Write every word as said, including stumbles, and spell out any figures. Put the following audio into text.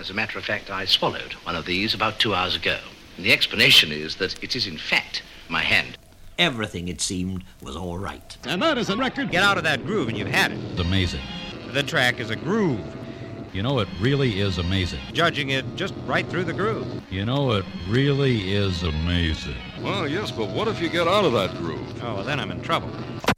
As a matter of fact, I swallowed one of these about two hours ago. And the explanation is that it is, in fact, my hand. Everything, it seemed, was all right. And that is a record. Get out of that groove and you've had it. It's amazing. The track is a groove. You know, it really is amazing. Judging it just right through the groove. You know, it really is amazing. Well, yes, but what if you get out of that groove? Oh, well, then I'm in trouble.